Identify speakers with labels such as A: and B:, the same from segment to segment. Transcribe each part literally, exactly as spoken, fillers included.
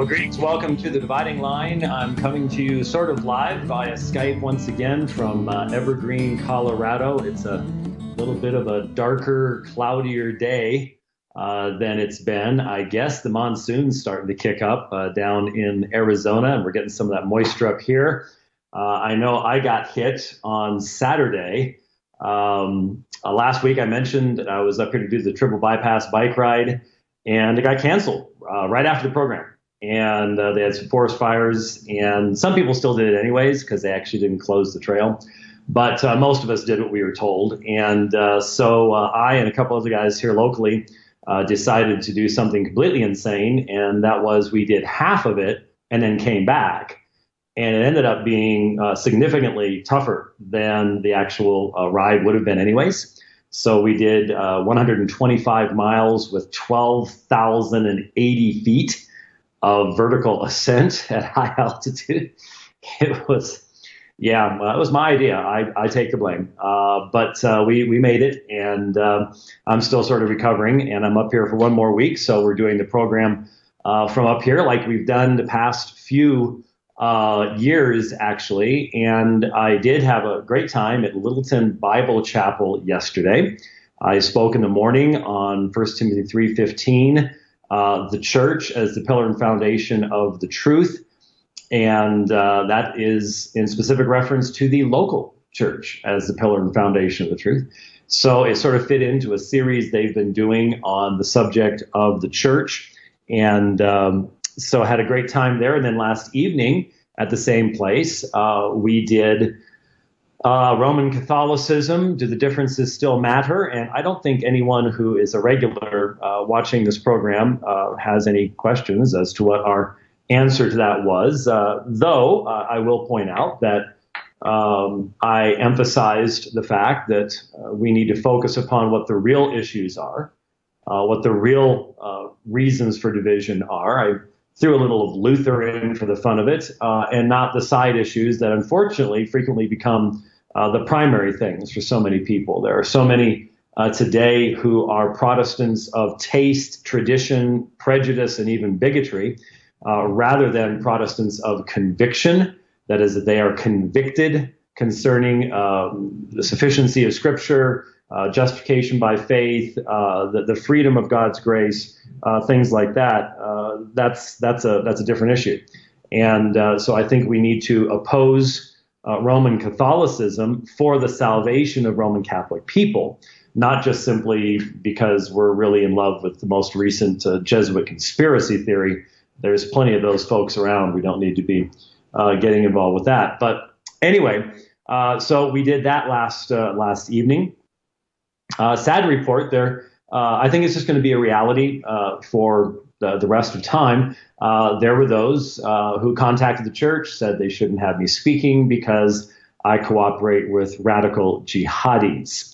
A: greetings. Welcome to The Dividing Line. I'm coming to you sort of live via Skype once again from uh, Evergreen, Colorado. It's a little bit of a darker, cloudier day uh, than it's been. I guess the monsoon's starting to kick up uh, down in Arizona, and we're getting some of that moisture up here. Uh, I know I got hit on Saturday. Um, uh, last week I mentioned that I was up here to do the triple bypass bike ride, and it got canceled uh, right after the program. And uh, they had some forest fires, and some people still did it anyways because they actually didn't close the trail. But uh, most of us did what we were told. And uh, so uh, I and a couple other guys here locally uh, decided to do something completely insane, and that was we did half of it and then came back. And it ended up being uh, significantly tougher than the actual uh, ride would have been anyways. So we did uh, one hundred twenty-five miles with twelve thousand eighty feet of vertical ascent at high altitude. It was, yeah, well, it was my idea. I, I take the blame. Uh, but uh, we, we made it, and uh, I'm still sort of recovering, and I'm up here for one more week. So we're doing the program uh, from up here like we've done the past few uh, years, actually. And I did have a great time at Littleton Bible Chapel yesterday. I spoke in the morning on First Timothy three fifteen. Uh, the church as the pillar and foundation of the truth. And uh, that is in specific reference to the local church as the pillar and foundation of the truth. So it sort of fit into a series they've been doing on the subject of the church. And um, so I had a great time there. And then last evening at the same place, uh, we did Uh, Roman Catholicism. Do the differences still matter? And I don't think anyone who is a regular uh, watching this program uh, has any questions as to what our answer to that was. Uh, though uh, I will point out that um, I emphasized the fact that uh, we need to focus upon what the real issues are, uh, what the real uh, reasons for division are. I threw a little of Luther in for the fun of it, uh, and not the side issues that unfortunately frequently become uh, the primary things for so many people. There are so many uh, today who are Protestants of taste, tradition, prejudice, and even bigotry, uh, rather than Protestants of conviction. That is, that they are convicted concerning um, the sufficiency of Scripture, uh, justification by faith, uh, the, the freedom of God's grace, uh, things like that. Uh, that's that's a that's a different issue, and uh, so I think we need to oppose uh, Roman Catholicism for the salvation of Roman Catholic people, not just simply because we're really in love with the most recent uh, Jesuit conspiracy theory. There's plenty of those folks around. We don't need to be uh, getting involved with that. But anyway, uh, so we did that last uh, last evening. Uh, sad to report there. Uh, I think it's just going to be a reality uh, for the, the rest of time. Uh, there were those uh, who contacted the church, said they shouldn't have me speaking because I cooperate with radical jihadis,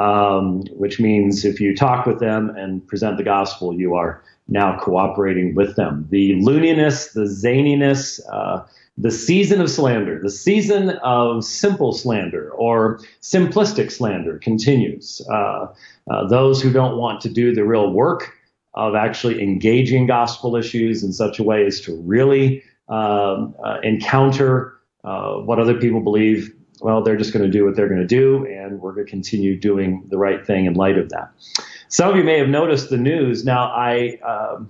A: um, which means if you talk with them and present the gospel, you are now cooperating with them. The looniness, the zaniness, uh, the season of slander, the season of simple slander or simplistic slander continues. Uh, uh, those who don't want to do the real work of actually engaging gospel issues in such a way as to really um, uh, encounter uh, what other people believe, well, they're just going to do what they're going to do, and we're going to continue doing the right thing in light of that. Some of you may have noticed the news. Now, I uh,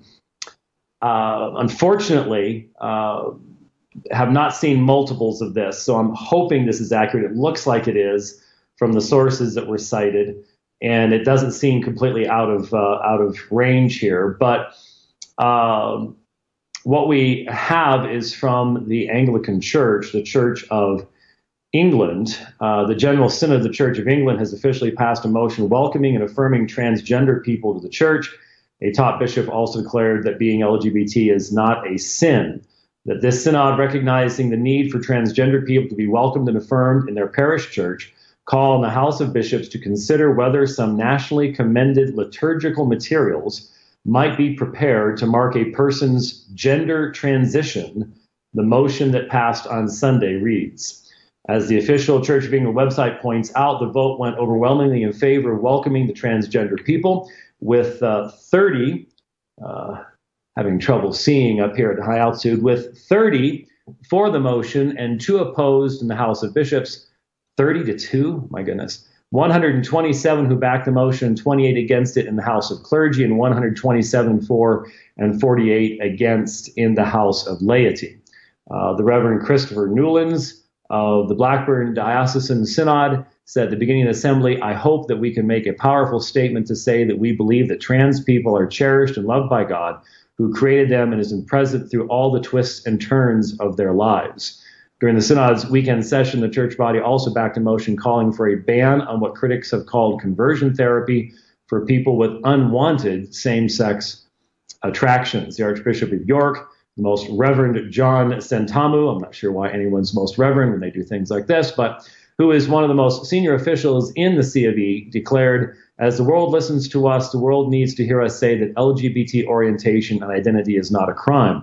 A: uh, unfortunately uh, have not seen multiples of this, so I'm hoping this is accurate. It looks like it is from the sources that were cited, and it doesn't seem completely out of uh, out of range here. But um, what we have is from the Anglican Church, the Church of England. Uh, the General Synod of the Church of England has officially passed a motion welcoming and affirming transgender people to the church. A top bishop also declared that being L G B T is not a sin. That this synod, recognizing the need for transgender people to be welcomed and affirmed in their parish church, call on the House of Bishops to consider whether some nationally commended liturgical materials might be prepared to mark a person's gender transition. The motion that passed on Sunday reads, as the official Church of England website points out, the vote went overwhelmingly in favor of welcoming the transgender people, with uh, thirty, uh, having trouble seeing up here at high altitude, with thirty for the motion and two opposed in the House of Bishops. thirty to two, my goodness. one hundred twenty-seven who backed the motion, twenty-eight against it in the House of Clergy, and one hundred twenty-seven for and forty-eight against in the House of Laity. Uh, the Reverend Christopher Newlands of the Blackburn Diocesan Synod said at the beginning of the assembly, "I hope that we can make a powerful statement to say that we believe that trans people are cherished and loved by God, who created them and is present through all the twists and turns of their lives." During the Synod's weekend session, the church body also backed a motion calling for a ban on what critics have called conversion therapy for people with unwanted same-sex attractions. The Archbishop of York, the Most Reverend John Sentamu, I'm not sure why anyone's most reverend when they do things like this, but who is one of the most senior officials in the C of E, declared, "As the world listens to us, the world needs to hear us say that L G B T orientation and identity is not a crime.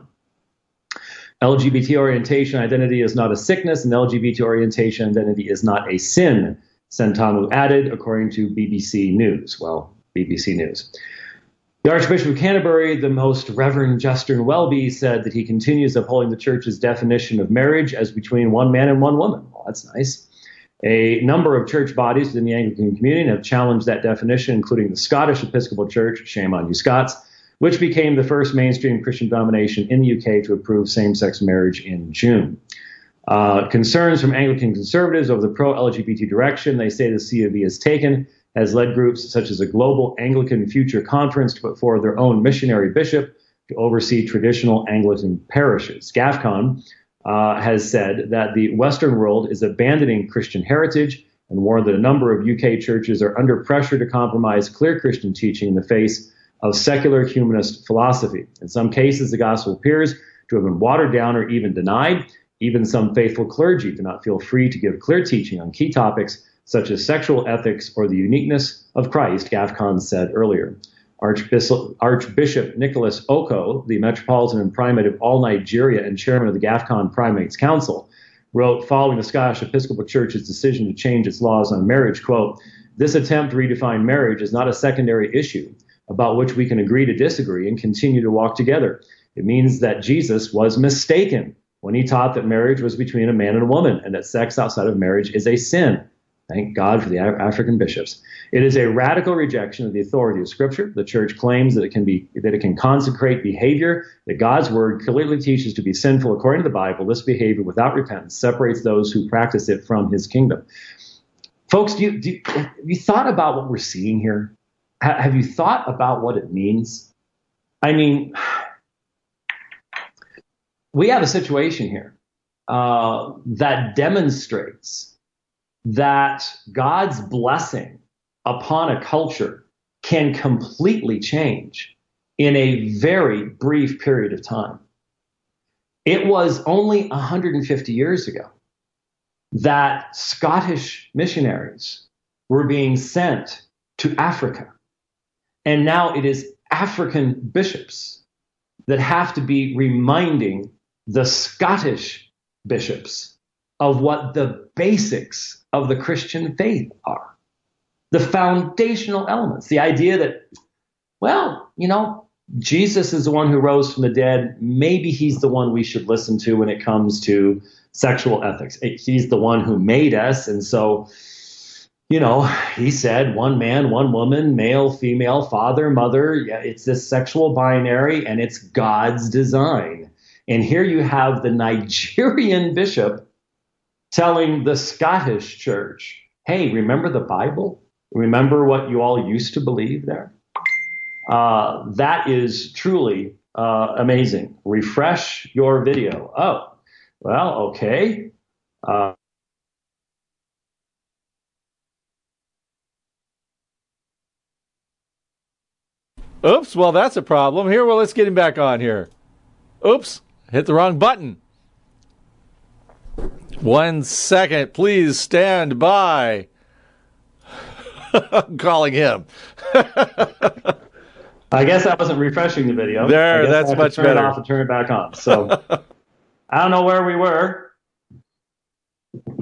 A: L G B T orientation identity is not a sickness, and L G B T orientation identity is not a sin," Sentamu added, according to B B C News. Well, B B C News. The Archbishop of Canterbury, the Most Reverend Justin Welby, said that he continues upholding the Church's definition of marriage as between one man and one woman. Well, that's nice. A number of church bodies within the Anglican community have challenged that definition, including the Scottish Episcopal Church, shame on you Scots, which became the first mainstream Christian denomination in the U K to approve same-sex marriage in June. Uh, concerns from Anglican conservatives over the pro-L G B T direction they say the C of E has taken has led groups such as the Global Anglican Future Conference to put forward their own missionary bishop to oversee traditional Anglican parishes. GAFCON uh, has said that the Western world is abandoning Christian heritage and warned that a number of U K churches are under pressure to compromise clear Christian teaching in the face of secular humanist philosophy. In some cases, the gospel appears to have been watered down or even denied. Even some faithful clergy do not feel free to give clear teaching on key topics such as sexual ethics or the uniqueness of Christ, GAFCON said earlier. Archbishop, Archbishop Nicholas Oko, the Metropolitan and Primate of all Nigeria and chairman of the GAFCON Primates Council, wrote following the Scottish Episcopal Church's decision to change its laws on marriage, quote, "This attempt to redefine marriage is not a secondary issue about which we can agree to disagree and continue to walk together. It means that Jesus was mistaken when he taught that marriage was between a man and a woman and that sex outside of marriage is a sin." Thank God for the African bishops. It is a radical rejection of the authority of Scripture. The Church claims that it can be that it can consecrate behavior that God's Word clearly teaches to be sinful according to the Bible. This behavior, without repentance, separates those who practice it from His kingdom. Folks, do you, do you, have you thought about what we're seeing here? Ha- have you thought about what it means? I mean, we have a situation here uh, that demonstrates that God's blessing upon a culture can completely change in a very brief period of time. It was only one hundred fifty years ago that Scottish missionaries were being sent to Africa. And now it is African bishops that have to be reminding the Scottish bishops of what the basics of the Christian faith are. The foundational elements, the idea that, well, you know, Jesus is the one who rose from the dead. Maybe he's the one we should listen to when it comes to sexual ethics. He's the one who made us. And so, you know, he said one man, one woman, male, female, father, mother. Yeah, it's this sexual binary and it's God's design. And here you have the Nigerian bishop telling the Scottish church, hey, remember the Bible? Remember what you all used to believe there? Uh, that is truly uh, amazing. Refresh your video. Oh, well, okay. Uh,
B: Oops, well, that's a problem. Here, well, let's get him back on here. Oops, hit the wrong button. One second, please stand by. I'm calling him.
A: I guess I wasn't refreshing the video.
B: There, that's much
A: turn
B: better.
A: Turn it off and turn it back on. So I don't know where we were,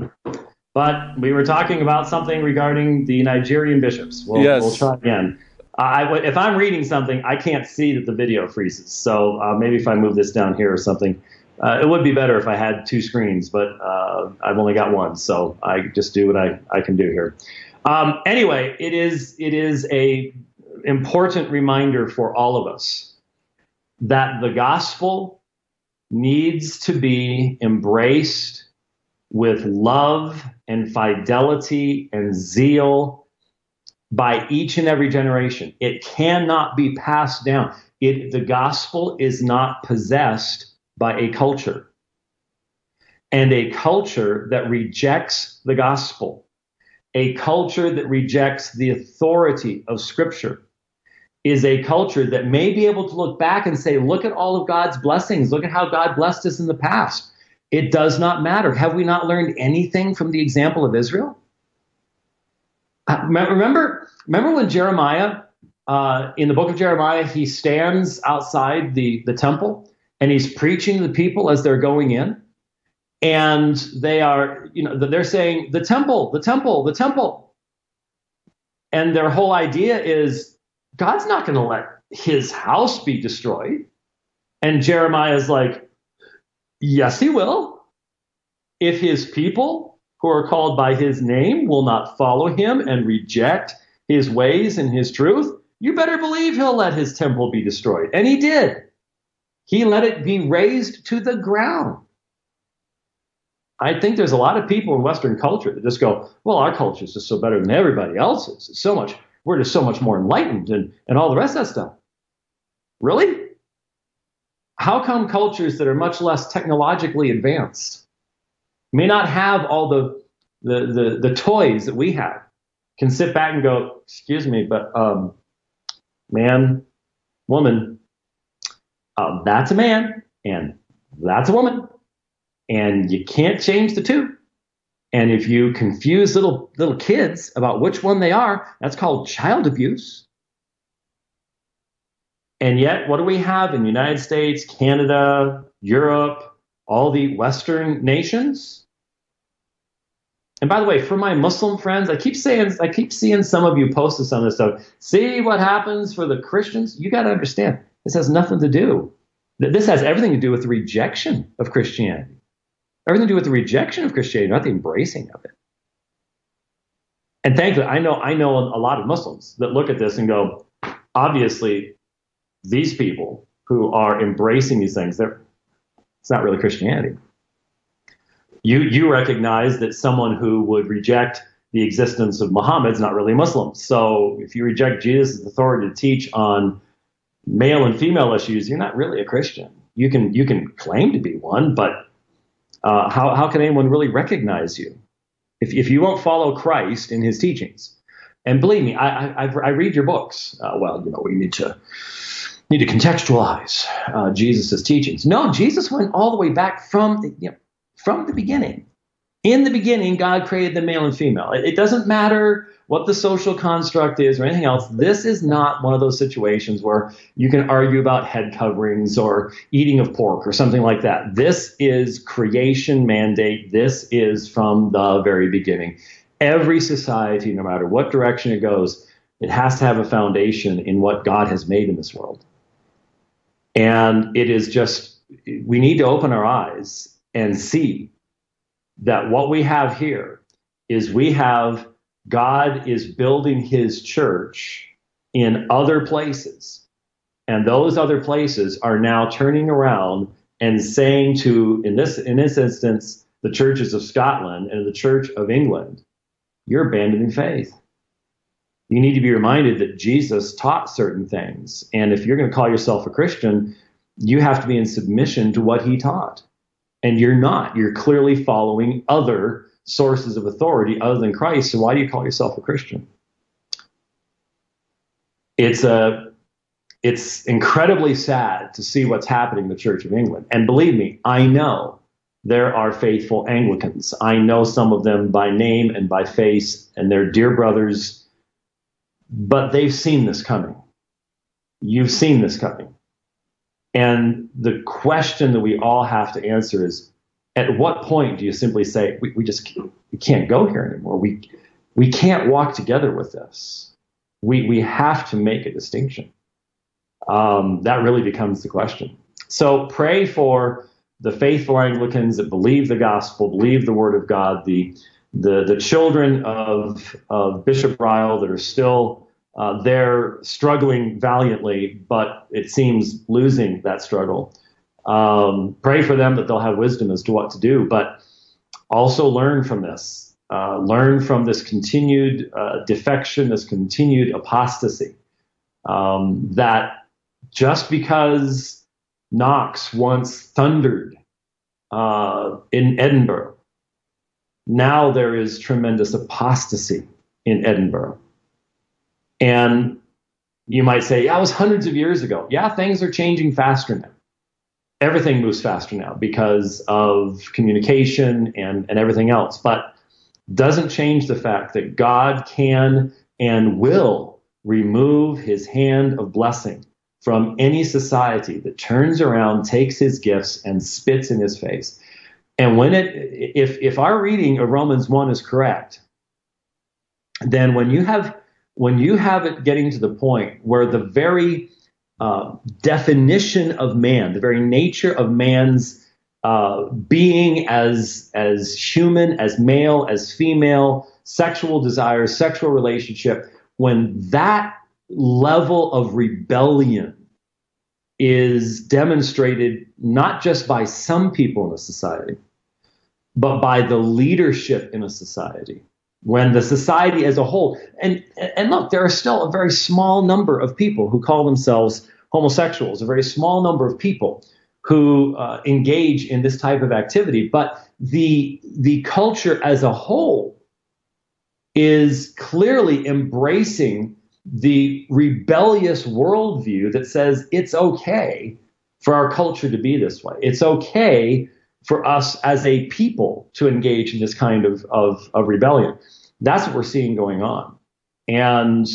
A: but we were talking about something regarding the Nigerian bishops. We'll,
B: yes.
A: we'll try again. I, if I'm reading something, I can't see that the video freezes. So uh, maybe if I move this down here or something, uh, it would be better if I had two screens, but uh, I've only got one. So I just do what I, I can do here. Um, anyway, it is it is a important reminder for all of us that the gospel needs to be embraced with love and fidelity and zeal by each and every generation. It cannot be passed down. It, the gospel is not possessed by a culture. And a culture that rejects the gospel, a culture that rejects the authority of Scripture, is a culture that may be able to look back and say, look at all of God's blessings. Look at how God blessed us in the past. It does not matter. Have we not learned anything from the example of Israel? Uh, remember, remember when Jeremiah, uh, in the book of Jeremiah, he stands outside the, the temple and he's preaching to the people as they're going in. And they are, you know, they're saying, the temple, the temple, the temple. And their whole idea is, God's not going to let his house be destroyed. And Jeremiah is like, yes, he will. If his people who are called by his name will not follow him and reject his ways and his truth, you better believe he'll let his temple be destroyed. And he did. He let it be razed to the ground. I think there's a lot of people in Western culture that just go, well, our culture is just so better than everybody else's. It's so much, we're just so much more enlightened and, and all the rest of that stuff. Really? How come cultures that are much less technologically advanced, may not have all the the the, the toys that we have, can sit back and go, excuse me, but um, man, woman, uh, that's a man and that's a woman. And you can't change the two. And if you confuse little little kids about which one they are, that's called child abuse. And yet, what do we have in the United States, Canada, Europe, all the Western nations? And by the way, for my Muslim friends, I keep saying, I keep seeing some of you post this on this stuff. See what happens for the Christians? You got to understand, this has nothing to do. This has everything to do with the rejection of Christianity. Everything to do with the rejection of Christianity, not the embracing of it. And thankfully, I know I know a lot of Muslims that look at this and go, obviously, these people who are embracing these things, they're, it's not really Christianity. You you recognize that someone who would reject the existence of Muhammad is not really Muslim. So if you reject Jesus' authority to teach on male and female issues, you're not really a Christian. You can you can claim to be one, but Uh, how, how can anyone really recognize you if, if you won't follow Christ in his teachings? And believe me, I, I, I read your books. Uh, well, you know, we need to need to contextualize uh, Jesus' teachings. No, Jesus went all the way back from the, you know, from the beginning. In the beginning, God created the male and female. It, it doesn't matter what the social construct is or anything else. This is not one of those situations where you can argue about head coverings or eating of pork or something like that. This is creation mandate. This is from the very beginning. Every society, no matter what direction it goes, it has to have a foundation in what God has made in this world. And it is just, we need to open our eyes and see that what we have here is we have God is building his church in other places. And those other places are now turning around and saying to, in this, in this instance, the churches of Scotland and the Church of England, you're abandoning faith. You need to be reminded that Jesus taught certain things. And if you're going to call yourself a Christian, you have to be in submission to what he taught. And you're not. You're clearly following other sources of authority other than Christ. So why do you call yourself a Christian? It's a, it's incredibly sad to see what's happening in the Church of England. And believe me, I know there are faithful Anglicans. I know some of them by name and by face, and they're dear brothers, but they've seen this coming. You've seen this coming. And the question that we all have to answer is, at what point do you simply say, we, we just can't, we can't go here anymore? We we can't walk together with this. We we have to make a distinction. Um, that really becomes the question. So pray for the faithful Anglicans that believe the gospel, believe the word of God, the the the children of of Bishop Ryle that are still uh, there struggling valiantly, but it seems losing that struggle. Um, pray for them that they'll have wisdom as to what to do, but also learn from this. Uh, learn from this continued uh, defection, this continued apostasy. Um, that just because Knox once thundered uh, in Edinburgh, now there is tremendous apostasy in Edinburgh. And you might say, yeah, it was hundreds of years ago. Yeah, things are changing faster now. Everything moves faster now because of communication and, and everything else. But doesn't change the fact that God can and will remove his hand of blessing from any society that turns around, takes his gifts, and spits in his face. And when it, if if our reading of Romans one is correct, then when you have when you have it getting to the point where the very uh, definition of man, the very nature of man's uh, being as as human, as male, as female, sexual desires, sexual relationship, when that level of rebellion is demonstrated not just by some people in a society, but by the leadership in a society, when the society as a whole, and and look, there are still a very small number of people who call themselves homosexuals, a very small number of people who uh, engage in this type of activity, but the the culture as a whole is clearly embracing the rebellious worldview that says it's okay for our culture to be this way. It's okay for us as a people to engage in this kind of, of, of rebellion. That's what we're seeing going on. And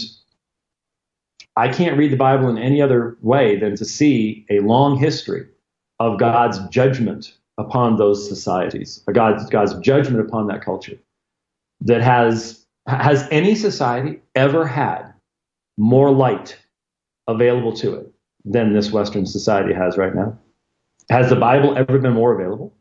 A: I can't read the Bible in any other way than to see a long history of God's judgment upon those societies, God's, God's judgment upon that culture. That has, has any society ever had more light available to it than this Western society has right now? Has the Bible ever been more available?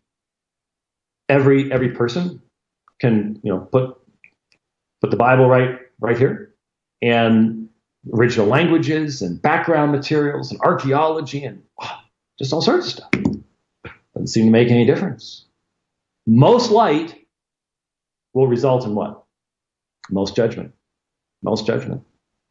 A: Every every person can, you know, put put the Bible right right here, and original languages and background materials and archaeology and oh, just all sorts of stuff. Doesn't seem to make any difference. Most light will result in what? Most judgment. Most judgment.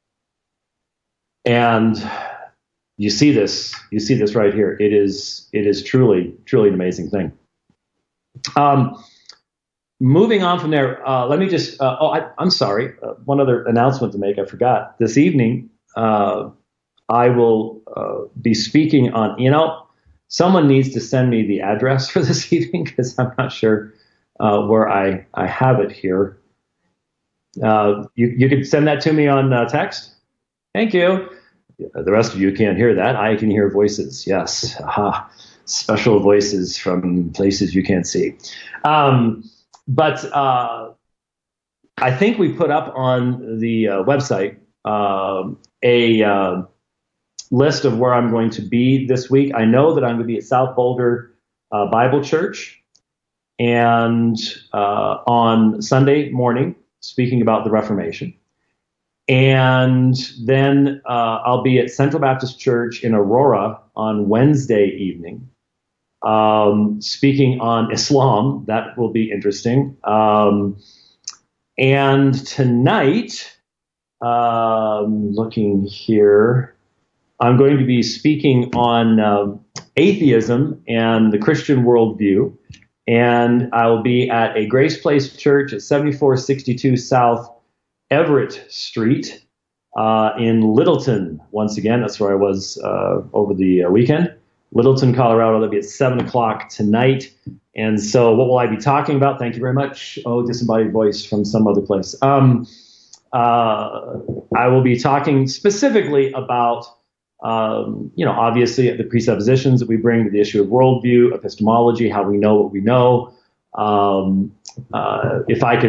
A: And you see this, you see this right here. It is, it is truly, truly an amazing thing. Um, moving on from there, uh, let me just, uh, oh, I, I'm sorry. Uh, one other announcement to make. I forgot. This evening, uh, I will uh, be speaking on, you know, someone needs to send me the address for this evening because I'm not sure uh, where I, I have it here. Uh, you, you could send that to me on uh, text. Thank you. The rest of you can't hear that. I can hear voices. Yes. Aha. Special voices from places you can't see. Um, but uh, I think we put up on the uh, website uh, a uh, list of where I'm going to be this week. I know that I'm going to be at South Boulder uh, Bible Church and uh, on Sunday morning speaking about the Reformation. And then uh, I'll be at Central Baptist Church in Aurora on Wednesday evening, um, speaking on Islam. That will be interesting. Um, and tonight, um, looking here, I'm going to be speaking on uh, atheism and the Christian worldview. And I'll be at a Grace Place Church at seventy-four sixty-two South Everett Street uh, in Littleton. Once again, that's where I was uh, over the uh, weekend. Littleton, Colorado. That'll be at seven o'clock tonight. And so what will I be talking about? Thank you very much. Oh, disembodied voice from some other place. Um, uh, I will be talking specifically about, um, you know, obviously the presuppositions that we bring to the issue of worldview, epistemology, how we know what we know. Um, uh, if I can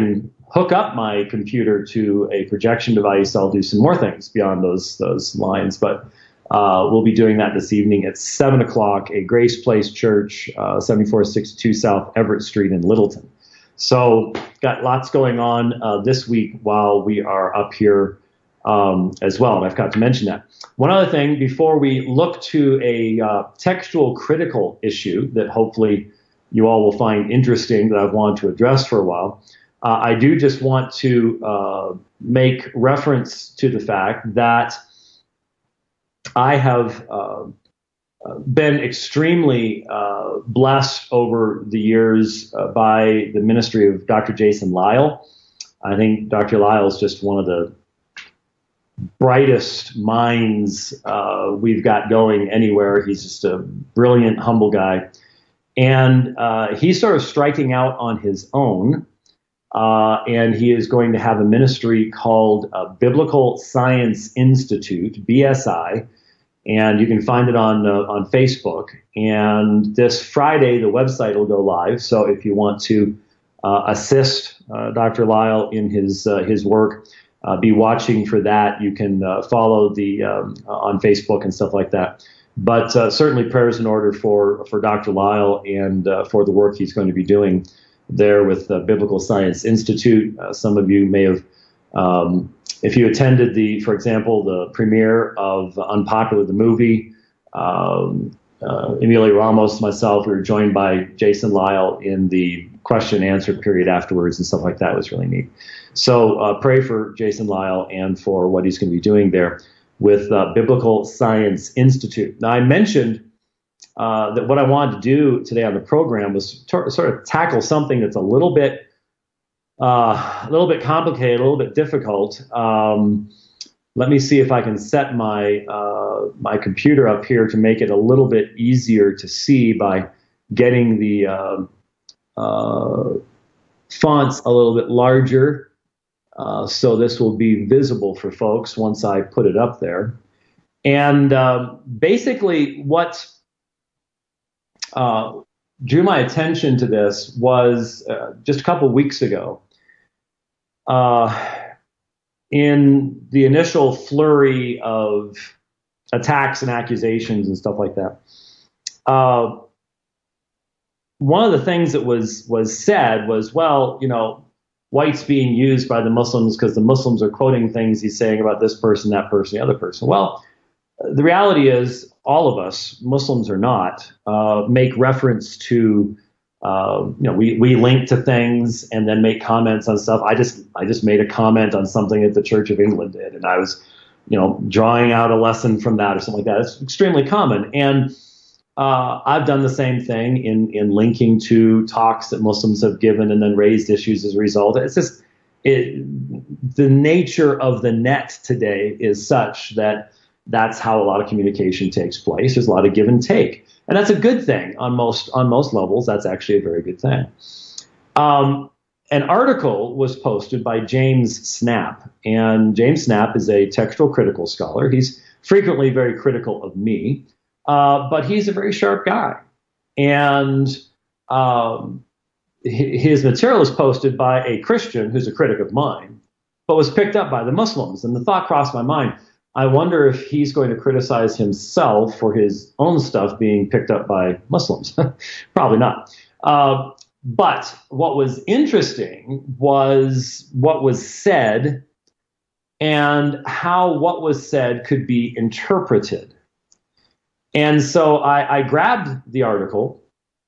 A: hook up my computer to a projection device, I'll do some more things beyond those those lines. But uh, we'll be doing that this evening at seven o'clock at Grace Place Church, uh, seventy-four sixty-two South Everett Street in Littleton. So got lots going on uh, this week while we are up here um, as well. And I forgot to mention that. One other thing, before we look to a uh, textual critical issue that hopefully you all will find interesting that I've wanted to address for a while, uh, I do just want to uh, make reference to the fact that I have uh, been extremely uh, blessed over the years uh, by the ministry of Doctor Jason Lisle. I think Doctor Lisle is just one of the brightest minds uh, we've got going anywhere. He's just a brilliant, humble guy. And uh, he's sort of striking out on his own. Uh, and he is going to have a ministry called uh, Biblical Science Institute, B S I. And you can find it on uh, on Facebook. And this Friday, the website will go live. So if you want to uh, assist uh, Doctor Lisle in his uh, his work, uh, be watching for that. You can uh, follow the um, on Facebook and stuff like that. But uh, certainly prayers in order for for Doctor Lisle and uh, for the work he's going to be doing there with the Biblical Science Institute. Uh, some of you may have. Um, If you attended the, for example, the premiere of Unpopular, the movie, um, uh, Emilia Ramos, myself, we were joined by Jason Lisle in the question and answer period afterwards and stuff like that. It was really neat. So uh, pray for Jason Lisle and for what he's going to be doing there with uh, Biblical Science Institute. Now, I mentioned uh, that what I wanted to do today on the program was to, sort of tackle something that's a little bit Uh, a little bit complicated, a little bit difficult. Um, let me see if I can set my uh, my computer up here to make it a little bit easier to see by getting the uh, uh, fonts a little bit larger. Uh, so this will be visible for folks once I put it up there. And uh, basically what uh, drew my attention to this was uh, just a couple weeks ago. Uh, in the initial flurry of attacks and accusations and stuff like that, uh, one of the things that was was said was, well, you know, white's being used by the Muslims because the Muslims are quoting things he's saying about this person, that person, the other person. Well, the reality is all of us, Muslims or not, uh, make reference to Uh, you know, we, we link to things and then make comments on stuff. I just I just made a comment on something that the Church of England did, and I was, you know, drawing out a lesson from that or something like that. It's extremely common, and uh, I've done the same thing in in linking to talks that Muslims have given and then raised issues as a result. It's just it, the nature of the net today is such that that's how a lot of communication takes place. There's a lot of give and take. And that's a good thing on most on most levels. That's actually a very good thing. Um, an article was posted by James Snap, and James Snap is a textual critical scholar. He's frequently very critical of me, uh, but he's a very sharp guy. And um, his material is posted by a Christian who's a critic of mine, but was picked up by the Muslims. And the thought crossed my mind, I wonder if he's going to criticize himself for his own stuff being picked up by Muslims. Probably not. Uh, but what was interesting was what was said and how what was said could be interpreted. And so I, I grabbed the article,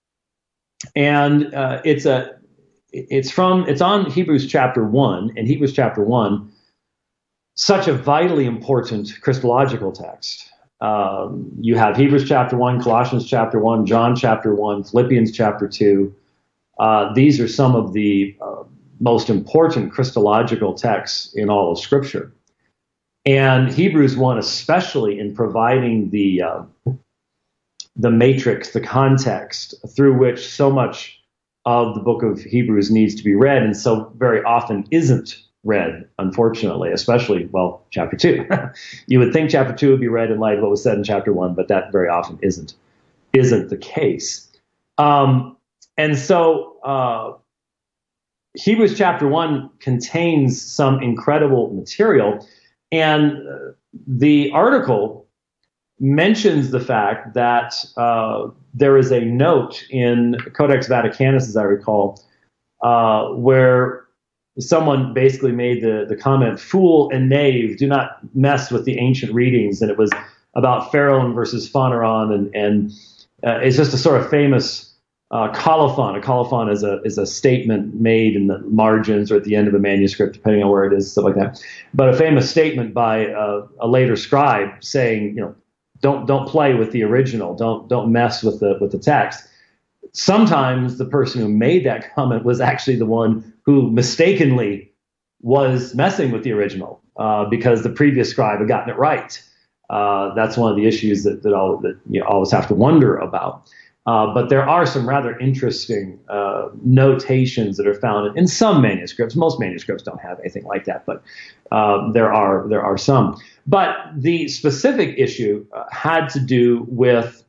A: and uh, it's a it's from it's on Hebrews chapter one, and Hebrews chapter one. Such a vitally important Christological text. Um, you have Hebrews chapter one, Colossians chapter one, John chapter one, Philippians chapter two. Uh, these are some of the uh, most important Christological texts in all of Scripture. And Hebrews one especially, in providing the uh, the matrix, the context through which so much of the book of Hebrews needs to be read, and so very often isn't read, unfortunately, especially, well, chapter two. You would think chapter two would be read in light of what was said in chapter one, but that very often isn't isn't the case. Um, and so uh, Hebrews chapter one contains some incredible material, and the article mentions the fact that uh, there is a note in Codex Vaticanus, as I recall, uh, where someone basically made the, the comment, "Fool and knave, do not mess with the ancient readings," and it was about Pharaoh versus Phaneron, and, and uh, it's just a sort of famous Uh, colophon. A colophon is a is a statement made in the margins or at the end of a manuscript, depending on where it is, stuff like that. But a famous statement by uh, a later scribe saying, you know, don't don't play with the original. Don't don't mess with the with the text. Sometimes the person who made that comment was actually the one who mistakenly was messing with the original uh, because the previous scribe had gotten it right. Uh, that's one of the issues that that, all, that you always have to wonder about. Uh, but there are some rather interesting uh, notations that are found in some manuscripts. Most manuscripts don't have anything like that, but uh, there are there are some. But the specific issue uh, had to do with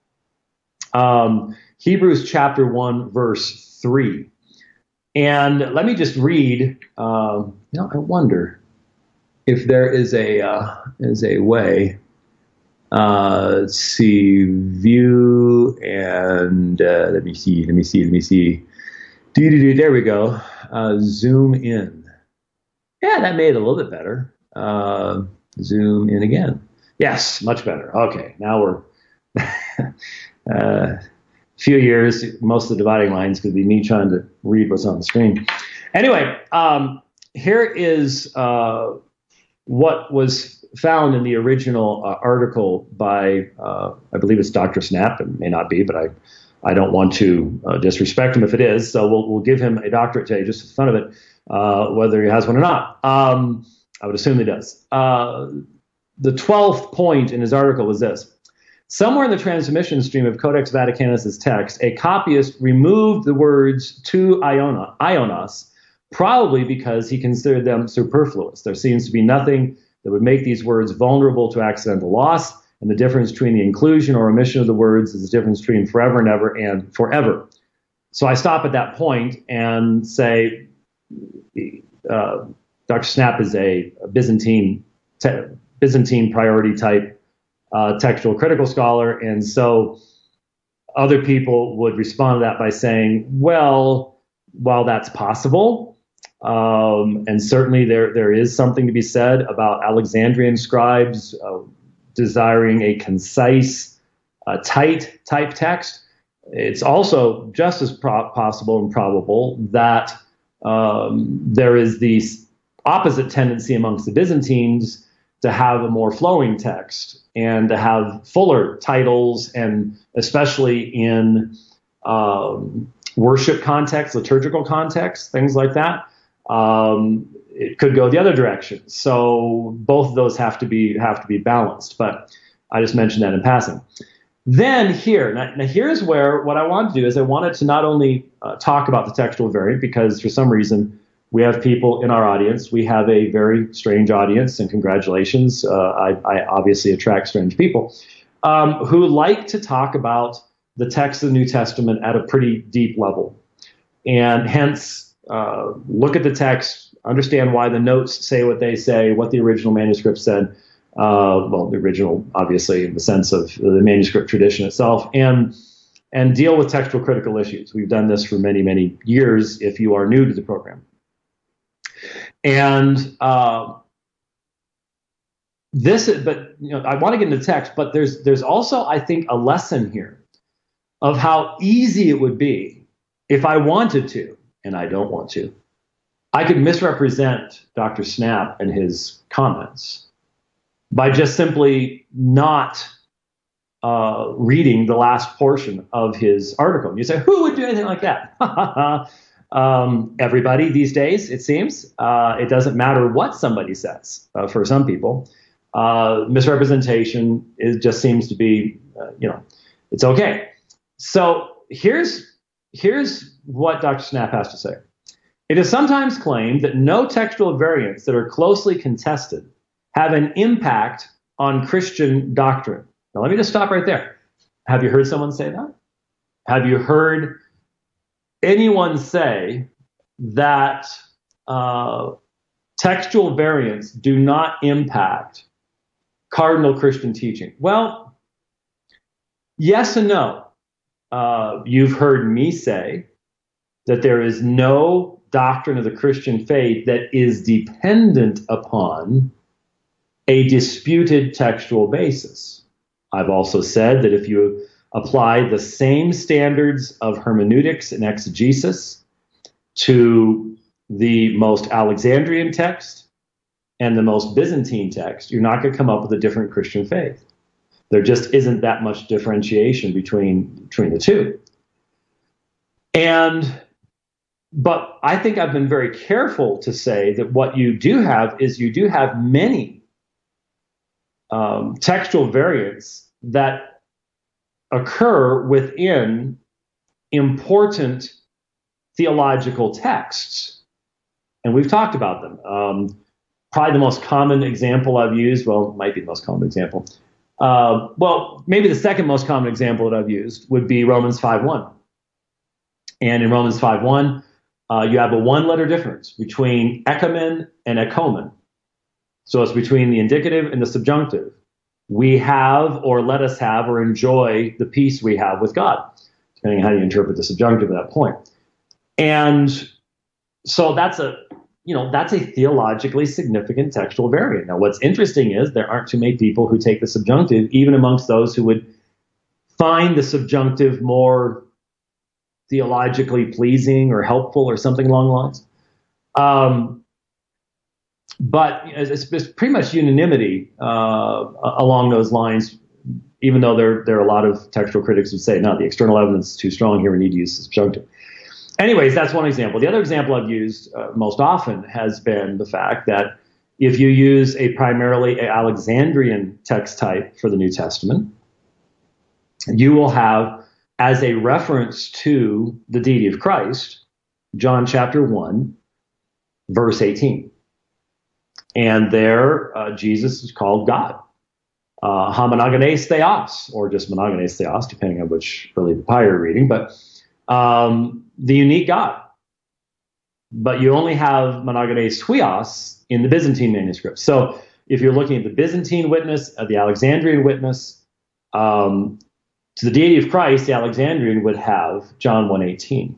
A: um, Hebrews chapter one, verse three. And let me just read. Um, you know, I wonder if there is a uh, is a way. Uh, let's see, view, and uh, let me see, let me see, let me see. Do-do-do, there we go. Uh, zoom in. Yeah, that made it a little bit better. Uh, zoom in again. Yes, much better. Okay, now we're a uh, few years. Most of the dividing lines could be me trying to read what's on the screen. Anyway, um, here is uh, what was found in the original uh, article by, uh, I believe it's Doctor Snap. It may not be, but I, I don't want to uh, disrespect him if it is. So we'll we'll give him a doctorate today just for the fun of it, uh, whether he has one or not. Um, I would assume he does. Uh, the twelfth point in his article was this. Somewhere in the transmission stream of Codex Vaticanus' text, a copyist removed the words "to Iona, Ionos," probably because he considered them superfluous. There seems to be nothing that would make these words vulnerable to accidental loss, and the difference between the inclusion or omission of the words is the difference between forever and ever and forever. So I stop at that point and say, uh, Doctor Snap is a, a Byzantine te- Byzantine priority type uh, textual critical scholar, and so other people would respond to that by saying, well, while that's possible, Um, and certainly there there is something to be said about Alexandrian scribes uh, desiring a concise, uh, tight type text. It's also just as pro- possible and probable that um, there is the opposite tendency amongst the Byzantines to have a more flowing text and to have fuller titles, and especially in um, worship context, liturgical context, things like that. Um, it could go the other direction. So both of those have to be have to be balanced. But I just mentioned that in passing. Then here, now, now here's where what I wanted to do is I wanted to not only uh, talk about the textual variant, because for some reason we have people in our audience. We have a very strange audience, and congratulations. Uh, I, I obviously attract strange people um, who like to talk about the text of the New Testament at a pretty deep level, and hence. Uh, look at the text, understand why the notes say what they say, what the original manuscript said. Uh, well, the original, obviously, in the sense of the manuscript tradition itself, and and deal with textual critical issues. We've done this for many, many years if you are new to the program. And uh, this, but you know, I want to get into the text, but there's there's also, I think, a lesson here of how easy it would be if I wanted to. And I don't want to, I could misrepresent Doctor Snap and his comments by just simply not uh, reading the last portion of his article. You say, who would do anything like that? um, everybody these days, it seems. Uh, it doesn't matter what somebody says uh, for some people. Uh, misrepresentation is, just seems to be, uh, you know, it's okay. So here's Here's what Doctor Snap has to say. It is sometimes claimed that no textual variants that are closely contested have an impact on Christian doctrine. Now, let me just stop right there. Have you heard someone say that? Have you heard anyone say that uh, textual variants do not impact cardinal Christian teaching? Well, yes and no. Uh, you've heard me say that there is no doctrine of the Christian faith that is dependent upon a disputed textual basis. I've also said that if you apply the same standards of hermeneutics and exegesis to the most Alexandrian text and the most Byzantine text, you're not going to come up with a different Christian faith. There just isn't that much differentiation between, between the two. And, but I think I've been very careful to say that what you do have is you do have many um, textual variants that occur within important theological texts. And we've talked about them. Um, probably the most common example I've used, well, it might be the most common example. Uh, well, maybe the second most common example that I've used would be Romans five one. And in Romans five one, uh, you have a one-letter difference between ekamen and ekomen. So it's between the indicative and the subjunctive. We have, or let us have, or enjoy the peace we have with God, depending on how you interpret the subjunctive at that point. And so that's a, you know, that's a theologically significant textual variant. Now, what's interesting is there aren't too many people who take the subjunctive, even amongst those who would find the subjunctive more theologically pleasing or helpful or something along the lines. Um, but it's, it's pretty much unanimity uh, along those lines, even though there, there are a lot of textual critics who say, no, the external evidence is too strong here, we need to use the subjunctive. Anyways, that's one example. The other example I've used uh, most often has been the fact that if you use a primarily Alexandrian text type for the New Testament, you will have as a reference to the deity of Christ, John chapter one, verse eighteen. And there, uh, Jesus is called God. Uh, ha monogenes theos, or just monogenes theos, depending on which early papyri you're reading, but um, the unique God. But you only have monogenes huios in the Byzantine manuscript. So if you're looking at the Byzantine witness, at the Alexandrian witness, um, to the deity of Christ, the Alexandrian would have John one eighteen.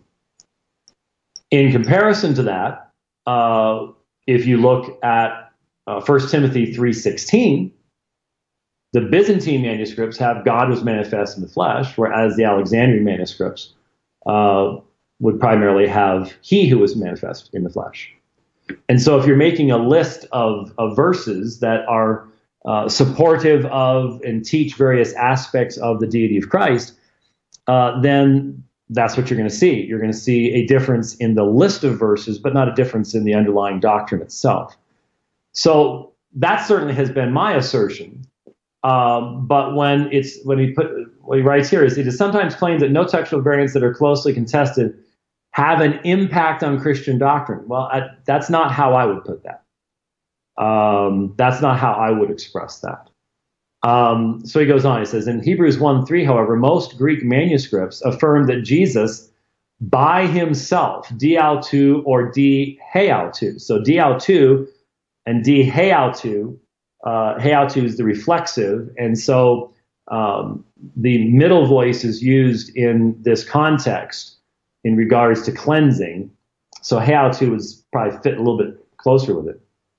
A: In comparison to that, uh, if you look at uh, First Timothy three sixteen, the Byzantine manuscripts have God was manifest in the flesh, whereas the Alexandrian manuscripts uh, would primarily have he who was manifest in the flesh. And so if you're making a list of, of verses that are uh, supportive of and teach various aspects of the deity of Christ, uh, then that's what you're going to see. You're going to see a difference in the list of verses, but not a difference in the underlying doctrine itself. So that certainly has been my assertion. Um, but when it's when he put what he writes here is it is sometimes claimed that no textual variants that are closely contested have an impact on Christian doctrine. Well, I, that's not how I would put that. Um, that's not how I would express that. Um, so he goes on. He says in Hebrews one three, however, most Greek manuscripts affirm that Jesus by himself, diautou or diheautou. So diautou and diheautou. Uh, heautou is the reflexive, and so um, the middle voice is used in this context in regards to cleansing. So heautou is probably fit a little bit closer with it.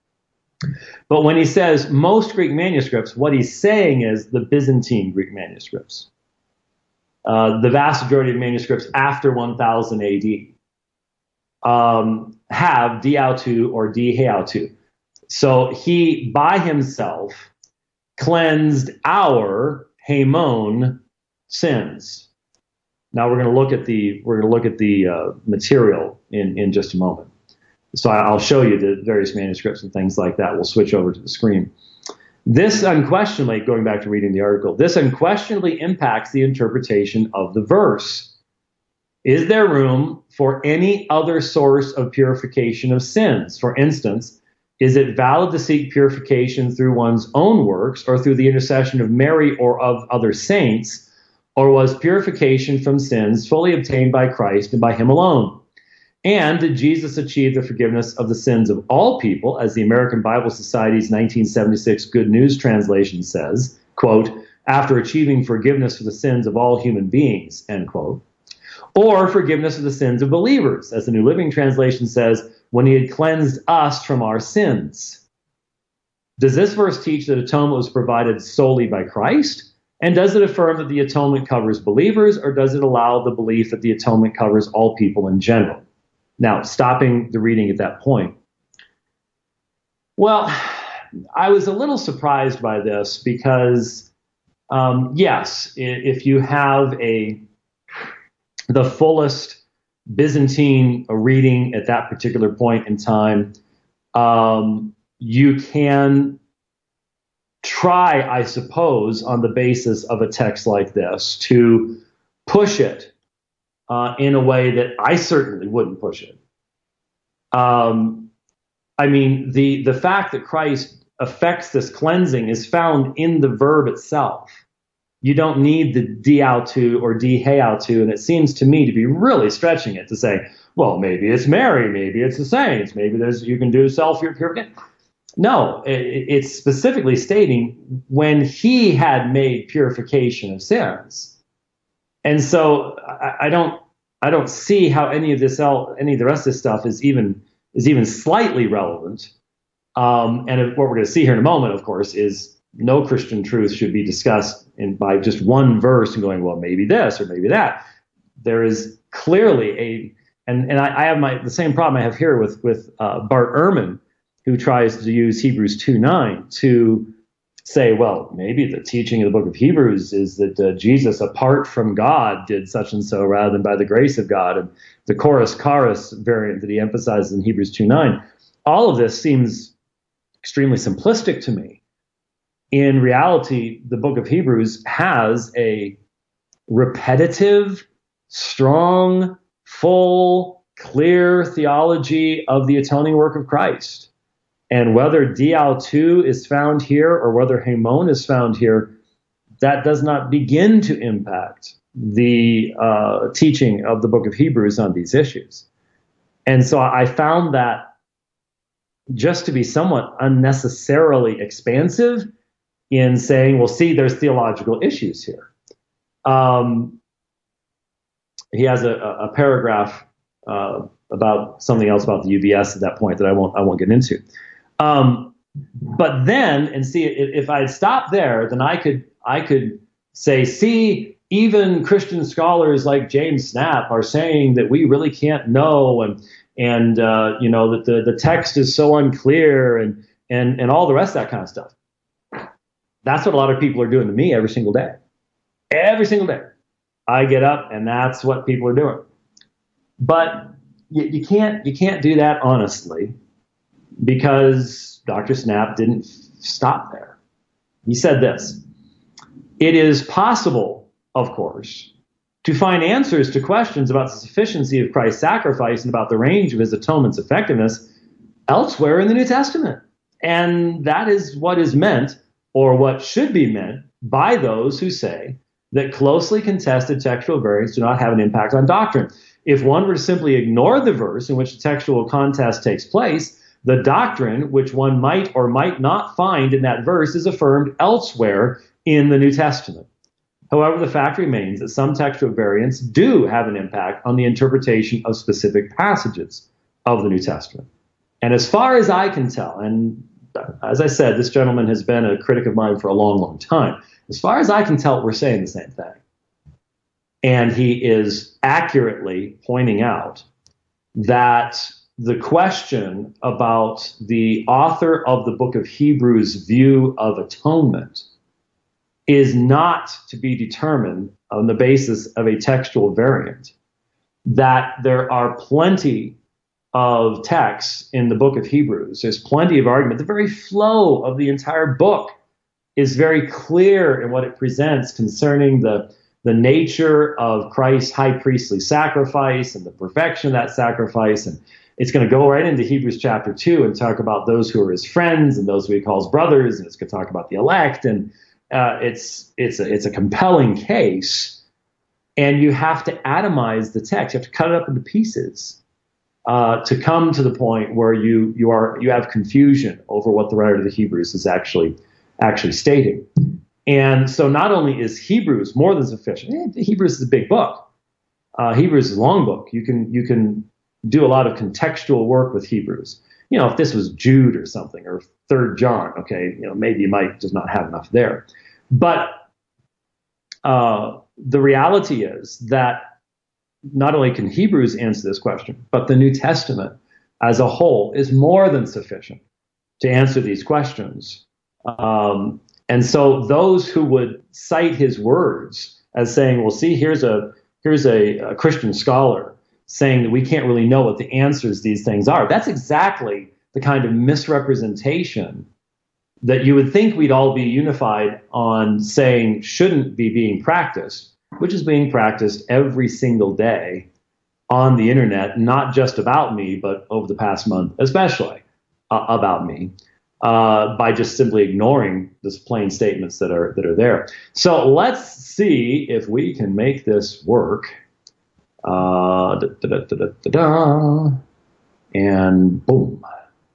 A: But when he says most Greek manuscripts, what he's saying is the Byzantine Greek manuscripts. Uh, the vast majority of manuscripts after one thousand A D um, have diautou or diheautou. So he, by himself, cleansed our haemon sins. Now we're going to look at the we're going to look at the uh, material in in just a moment. So I'll show you the various manuscripts and things like that. We'll switch over to the screen. This unquestionably, going back to reading the article, this unquestionably impacts the interpretation of the verse. Is there room for any other source of purification of sins? For instance, is it valid to seek purification through one's own works or through the intercession of Mary or of other saints? Or was purification from sins fully obtained by Christ and by him alone? And did Jesus achieve the forgiveness of the sins of all people, as the American Bible Society's nineteen seventy-six Good News Translation says, quote, after achieving forgiveness for the sins of all human beings, end quote, or forgiveness of the sins of believers, as the New Living Translation says, when he had cleansed us from our sins? Does this verse teach that atonement was provided solely by Christ? And does it affirm that the atonement covers believers, or does it allow the belief that the atonement covers all people in general? Now, stopping the reading at that point. Well, I was a little surprised by this because, um, yes, if you have a the fullest Byzantine reading at that particular point in time, um, you can try, I suppose, on the basis of a text like this, to push it uh, in a way that I certainly wouldn't push it. Um, I mean, the, the fact that Christ affects this cleansing is found in the verb itself. You don't need the diautu or diheiautu, and it seems to me to be really stretching it to say, well, maybe it's Mary, maybe it's the saints, maybe there's you can do self-purification. No, it, it's specifically stating when he had made purification of sins. And so I, I don't I don't see how any of this el- any of the rest of this stuff is even is even slightly relevant. Um, and if, what we're going to see here in a moment, of course, is no Christian truth should be discussed in by just one verse and going, well, maybe this or maybe that. There is clearly a and and I, I have my the same problem I have here with with uh, Bart Ehrman, who tries to use Hebrews two nine to say, well, maybe the teaching of the book of Hebrews is that uh, Jesus, apart from God, did such and so rather than by the grace of God. And the chorus chorus variant that he emphasizes in Hebrews two nine, all of this seems extremely simplistic to me. In reality, the book of Hebrews has a repetitive, strong, full, clear theology of the atoning work of Christ. And whether diautu is found here or whether hemon is found here, that does not begin to impact the uh, teaching of the book of Hebrews on these issues. And so I found that just to be somewhat unnecessarily expansive in saying, well, see, there's theological issues here. Um, he has a, a paragraph uh, about something else about the U B S at that point that I won't I won't get into. Um, but then, and see, if I had stopped there, then I could I could say, see, even Christian scholars like James Snap are saying that we really can't know, and and uh, you know that the, the text is so unclear, and and and all the rest of that kind of stuff. That's what a lot of people are doing to me every single day. Every single day, I get up, and that's what people are doing. But you, you can't you can't do that honestly, because Doctor Snap didn't stop there. He said this: it is possible, of course, to find answers to questions about the sufficiency of Christ's sacrifice and about the range of his atonement's effectiveness elsewhere in the New Testament. And that is what is meant, or what should be meant, by those who say that closely contested textual variants do not have an impact on doctrine. If one were to simply ignore the verse in which the textual contest takes place, the doctrine which one might or might not find in that verse is affirmed elsewhere in the New Testament. However, the fact remains that some textual variants do have an impact on the interpretation of specific passages of the New Testament. And as far as I can tell, and as I said, this gentleman has been a critic of mine for a long, long time. As far as I can tell, we're saying the same thing. And he is accurately pointing out that the question about the author of the book of Hebrews' view of atonement is not to be determined on the basis of a textual variant, that there are plenty of texts in the book of Hebrews. There's plenty of argument. The very flow of the entire book is very clear in what it presents concerning the, the nature of Christ's high priestly sacrifice and the perfection of that sacrifice. And it's going to go right into Hebrews chapter two and talk about those who are his friends and those who he calls brothers. And it's going to talk about the elect. And uh, it's, it's, a, it's a compelling case. And you have to atomize the text. You have to cut it up into pieces. uh, to come to the point where you you are you have confusion over what the writer of the Hebrews is actually actually stating. And so not only is Hebrews more than sufficient, eh, Hebrews is a big book. Uh, Hebrews is a long book. You can you can do a lot of contextual work with Hebrews. You know, if this was Jude or something, or Third John, okay, you know, maybe you might just not have enough there. But uh, the reality is that not only can Hebrews answer this question, but the New Testament as a whole is more than sufficient to answer these questions. Um, and so those who would cite his words as saying, well, see, here's a here's a, a Christian scholar saying that we can't really know what the answers to these things are. That's exactly the kind of misrepresentation that you would think we'd all be unified on saying shouldn't be being practiced, which is being practiced every single day on the internet, not just about me, but over the past month, especially uh, about me, uh, by just simply ignoring the plain statements that are that are there. So let's see if we can make this work. Uh, da, da, da, da, da, da, and boom.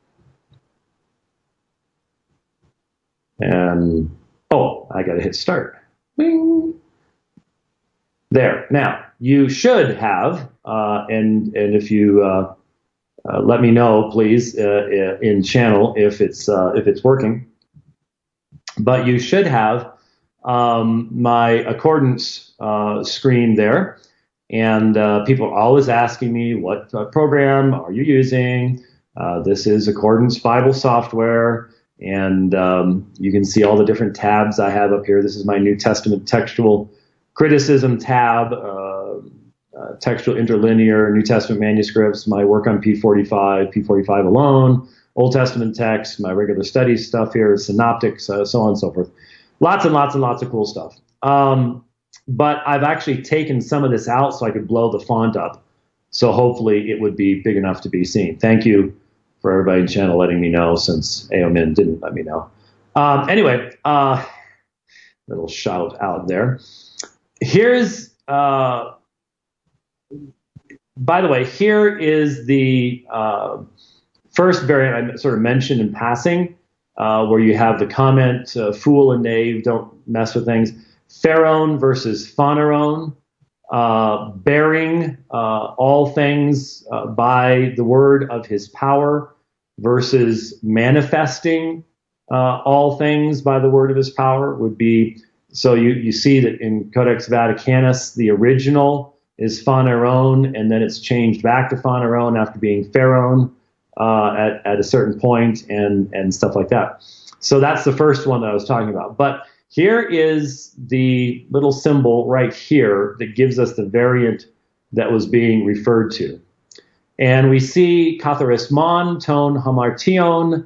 A: And, oh, I got to hit start. Bing. There. Now, you should have, uh, and and if you uh, uh, let me know, please, uh, in channel if it's uh, if it's working. But you should have um, my accordance uh, screen there. And uh, people are always asking me, what uh, program are you using? Uh, this is Accordance Bible software. And um, you can see all the different tabs I have up here. This is my New Testament textual criticism tab, uh, uh, textual interlinear, New Testament manuscripts, my work on P forty-five, P forty-five alone, Old Testament text, my regular studies stuff here, synoptics, uh, so on and so forth. Lots and lots and lots of cool stuff. Um, But I've actually taken some of this out so I could blow the font up. So hopefully it would be big enough to be seen. Thank you for everybody in the channel letting me know, since A O Min didn't let me know. Um, anyway, uh, little shout out there. Here's, uh, by the way, here is the uh, first variant I sort of mentioned in passing, uh, where you have the comment, uh, fool and knave, don't mess with things. Pharon versus phaneron, uh, bearing uh, all things uh, by the word of his power versus manifesting uh, all things by the word of his power would be, so you, you see that in Codex Vaticanus, the original is phaneron, and then it's changed back to phaneron after being pharon uh, at, at a certain point and, and stuff like that. So that's the first one that I was talking about. But here is the little symbol right here that gives us the variant that was being referred to. And we see katharismon ton hamartion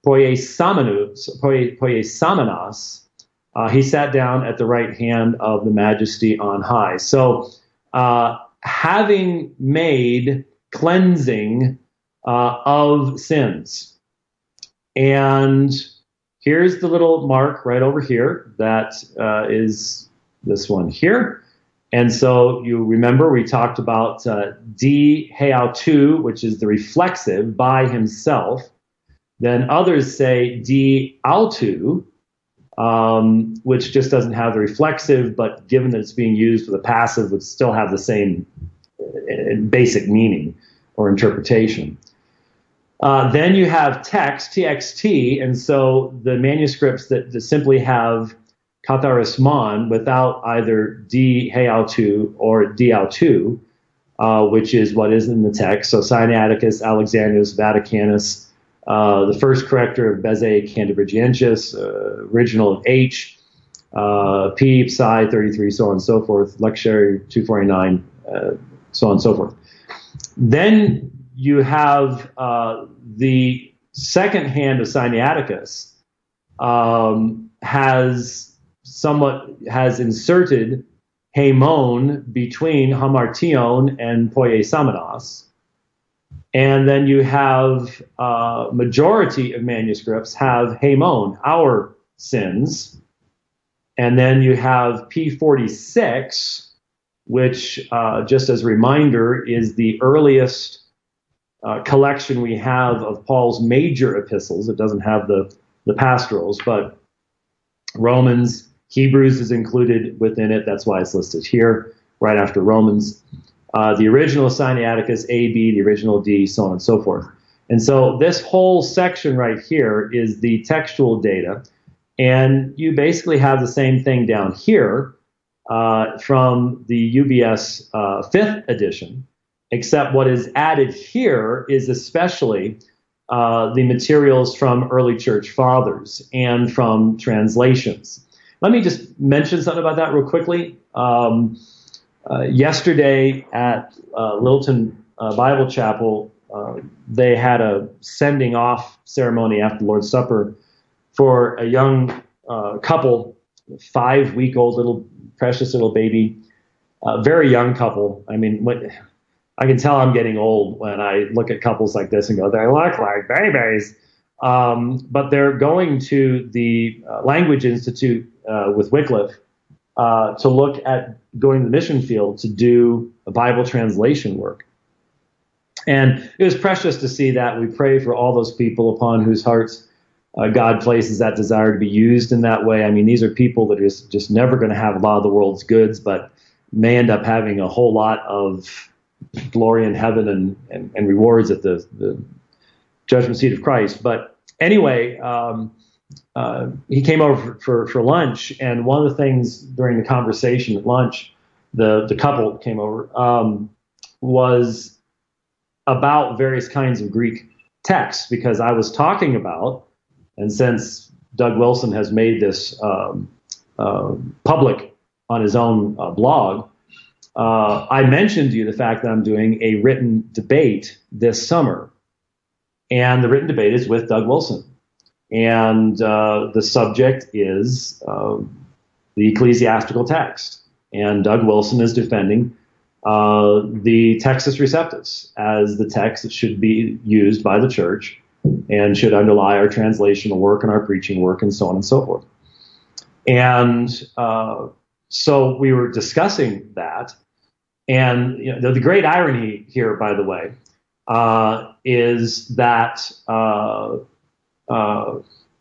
A: poiesamenos. Uh, he sat down at the right hand of the majesty on high. So uh, having made cleansing uh, of sins. And here's the little mark right over here. That uh, is this one here. And so you remember we talked about uh, di heautu, which is the reflexive, by himself. Then others say di autu, um, which just doesn't have the reflexive, but given that it's being used with a passive, would still have the same uh, basic meaning or interpretation. Uh, then you have text, T X T, and so the manuscripts that, that simply have katharismon without either di heautu or di autu, uh, which is what is in the text. So Sinaiticus, Alexandrinus, Vaticanus, uh, the first corrector of Beze Cantabrigiensis, uh, original of H, uh, P, Psi thirty-three, so on and so forth, Lectionary two forty-nine, uh, so on and so forth. Then you have uh, the second hand of Sinaiticus um, has somewhat has inserted haemon between hamartion and poiesamenos. And then you have uh, majority of manuscripts have haemon, our sins. And then you have P forty-six, which, uh, just as a reminder, is the earliest uh, collection we have of Paul's major epistles. It doesn't have the, the pastorals, but Romans, Hebrews is included within it. That's why it's listed here, right after Romans. Uh, the original Sinaiticus, A, B, the original D, so on and so forth. And so this whole section right here is the textual data. And you basically have the same thing down here uh, from the U B S uh, fifth edition, except what is added here is especially uh, the materials from early church fathers and from translations. Let me just mention something about that real quickly. Um, uh, yesterday at uh, Littleton uh, Bible Chapel, uh, they had a sending off ceremony after the Lord's Supper for a young uh, couple, five-week-old little precious little baby, uh, very young couple. I mean, what, I can tell I'm getting old when I look at couples like this and go, they look like babies. Um, but they're going to the uh, Language Institute uh, with Wycliffe uh, to look at going to the mission field to do a Bible translation work. And it was precious to see that. We pray for all those people upon whose hearts uh, God places that desire to be used in that way. I mean, these are people that are just, just never going to have a lot of the world's goods, but may end up having a whole lot of glory in heaven and, and, and rewards at the, the judgment seat of Christ. But anyway, um, uh, he came over for, for, for lunch, and one of the things during the conversation at lunch, the, the couple came over, um, was about various kinds of Greek texts, because I was talking about, and since Doug Wilson has made this um, uh, public on his own uh, blog, uh, I mentioned to you the fact that I'm doing a written debate this summer. And the written debate is with Doug Wilson. And uh, the subject is uh, the ecclesiastical text. And Doug Wilson is defending uh, the Textus Receptus as the text that should be used by the church and should underlie our translational work and our preaching work and so on and so forth. And uh, so we were discussing that. And you know, the, the great irony here, by the way, uh, is that uh, uh,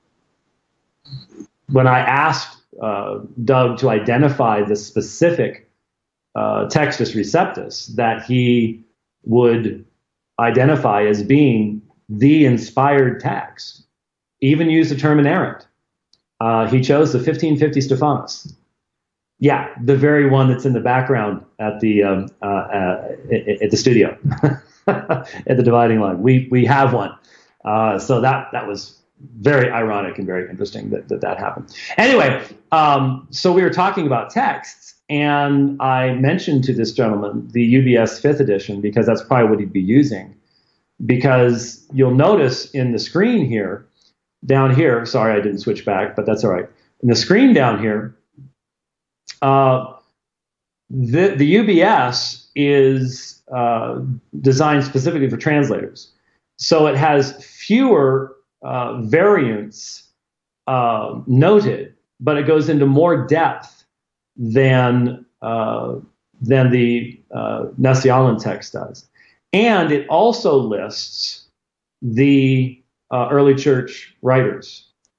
A: when I asked uh, Doug to identify the specific uh, Textus Receptus that he would identify as being the inspired text, even use the term inerrant, uh, he chose the fifteen fifty Stephanus. Yeah, the very one that's in the background at the um, uh, uh, at the studio, at the dividing line. We we have one, uh, so that that was very ironic and very interesting that that, that happened. Anyway, um, so we were talking about texts, and I mentioned to this gentleman the U B S fifth edition because that's probably what he'd be using. Because you'll notice in the screen here, down here. Sorry, I didn't switch back, but that's all right. In the screen down here. Uh, the, the U B S is uh, designed specifically for translators. So it has fewer uh, variants uh, noted, but it goes into more depth than, uh, than the uh, Nestle-Aland text does. And it also lists the uh, early church writers.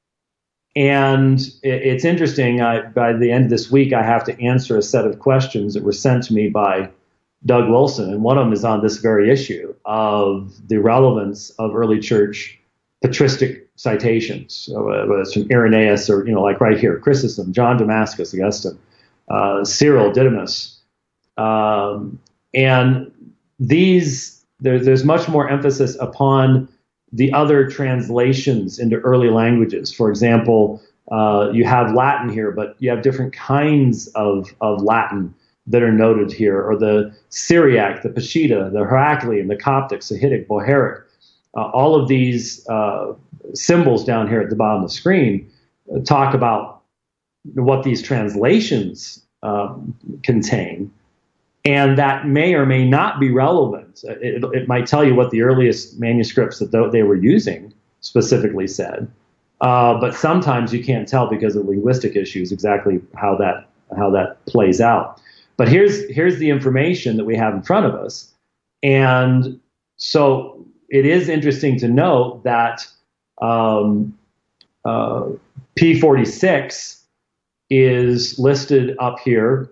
A: And it's interesting, I, by the end of this week, I have to answer a set of questions that were sent to me by Doug Wilson. And one of them is on this very issue of the relevance of early church patristic citations. So, uh, whether it's from Irenaeus or, you know, like right here, Chrysostom, John Damascus, Augustine, uh, Cyril, Didymus. Um, and these, there, there's much more emphasis upon the other translations into early languages. For example, uh, you have Latin here, but you have different kinds of, of Latin that are noted here, or the Syriac, the Peshitta, the Heraclean, the Coptic, Sahidic, Bohairic. Uh, all of these uh, symbols down here at the bottom of the screen uh, talk about what these translations um, contain. And that may or may not be relevant. It, it might tell you what the earliest manuscripts that they were using specifically said. Uh, but sometimes you can't tell because of linguistic issues exactly how that how that plays out. But here's here's the information that we have in front of us. And so it is interesting to note that um, uh, P forty-six is listed up here,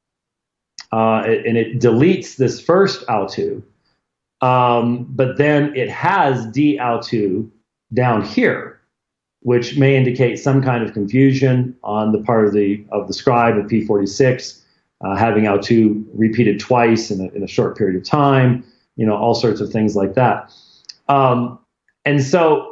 A: uh, and it deletes this first Autu, um, but then it has D Autu down here, which may indicate some kind of confusion on the part of the of the scribe of P forty-six, uh, having Autu repeated twice in a, in a short period of time, you know, all sorts of things like that. Um, and so